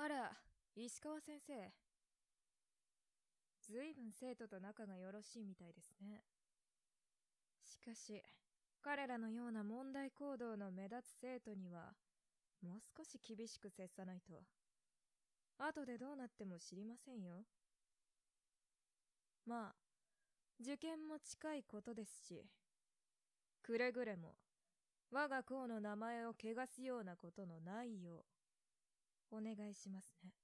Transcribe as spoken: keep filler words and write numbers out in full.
あら、石川先生。ずいぶん生徒と仲がよろしいみたいですね。しかし、彼らのような問題行動の目立つ生徒には、もう少し厳しく接さないと。後でどうなっても知りませんよ。まあ、受験も近いことですし、くれぐれも、我が校の名前を汚すようなことのないよう、お願いしますね。